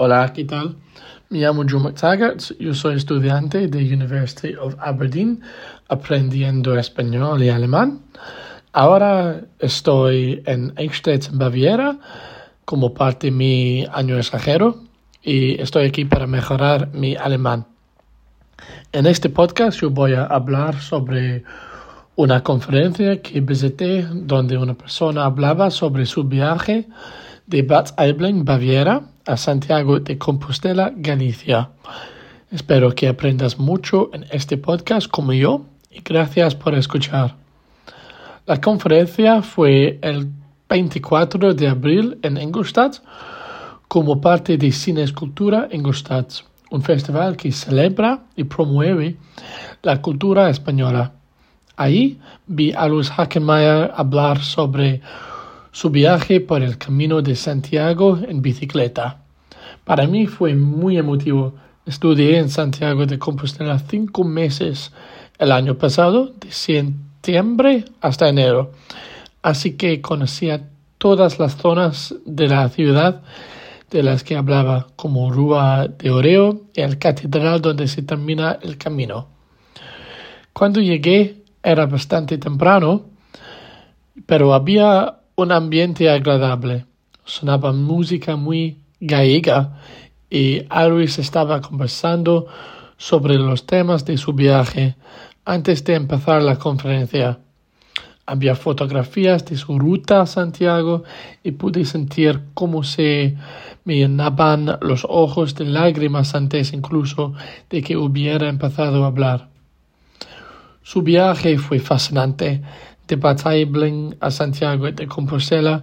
Hola, ¿qué tal? Me llamo Joe McTaggart, yo soy estudiante de University of Aberdeen aprendiendo español y alemán. Ahora estoy en Eichstätt, Baviera, como parte de mi año extranjero y estoy aquí para mejorar mi alemán. En este podcast yo voy a hablar sobre una conferencia que visité donde una persona hablaba sobre su viaje de Bad Aibling, Baviera, a Santiago de Compostela, Galicia. Espero que aprendas mucho en este podcast como yo y gracias por escuchar. La conferencia fue el 24 de abril en Ingolstadt como parte de Cinescultura Ingolstadt, un festival que celebra y promueve la cultura española. Ahí vi a Alois Hackenmayer hablar sobre su viaje por el Camino de Santiago en bicicleta. Para mí fue muy emotivo. Estudié en Santiago de Compostela 5 meses el año pasado, de septiembre hasta enero. Así que conocía todas las zonas de la ciudad de las que hablaba, como Rua de Oreo y el catedral donde se termina el camino. Cuando llegué era bastante temprano, pero había un ambiente agradable. Sonaba música muy gallega y Alois estaba conversando sobre los temas de su viaje antes de empezar la conferencia. Había fotografías de su ruta a Santiago y pude sentir cómo se me llenaban los ojos de lágrimas antes incluso de que hubiera empezado a hablar. Su viaje fue fascinante. De Bad Aibling a Santiago de Compostela,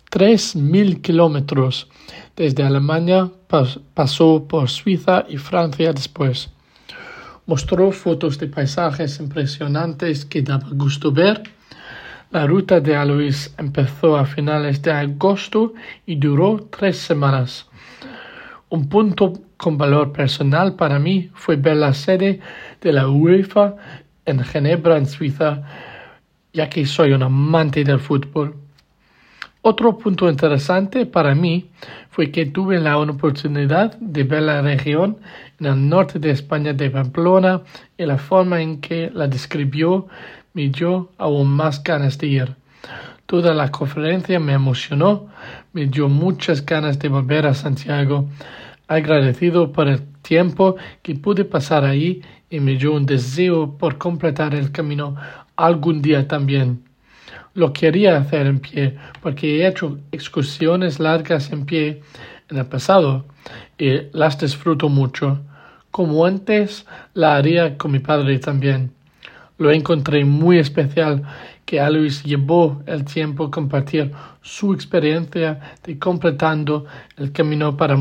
3.000 kilómetros. Desde Alemania pasó por Suiza y Francia después. Mostró fotos de paisajes impresionantes que daba gusto ver. La ruta de Alois empezó a finales de agosto y duró 3 semanas. Un punto con valor personal para mí fue ver la sede de la UEFA en Ginebra, en Suiza, ya que soy un amante del fútbol. Otro punto interesante para mí fue que tuve la oportunidad de ver la región en el norte de España de Pamplona y la forma en que la describió me dio aún más ganas de ir. Toda la conferencia me emocionó, me dio muchas ganas de volver a Santiago, agradecido por el tiempo que pude pasar ahí y me dio un deseo por completar el camino algún día también. Lo quería hacer en pie porque he hecho excursiones largas en pie en el pasado y las disfruto mucho. Como antes, la haría con mi padre también. Lo encontré muy especial que Alois llevó el tiempo a compartir su experiencia de completando el camino para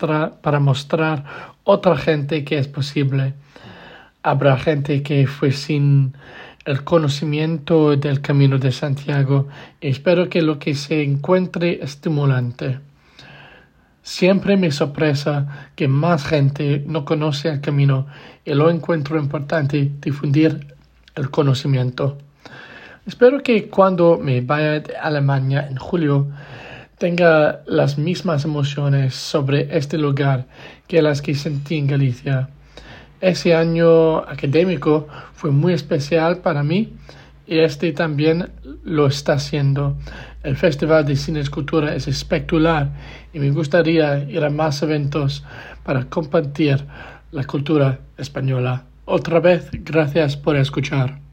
mostrar otra gente que es posible. Habrá gente que fue sin el conocimiento del Camino de Santiago y espero que lo que se encuentre estimulante. Siempre me sorpresa que más gente no conoce el camino y lo encuentro importante difundir el conocimiento. Espero que cuando me vaya de Alemania en julio tenga las mismas emociones sobre este lugar que las que sentí en Galicia. Ese año académico fue muy especial para mí y este también lo está haciendo. El Festival de Cinescultura es espectacular y me gustaría ir a más eventos para compartir la cultura española. Otra vez, gracias por escuchar.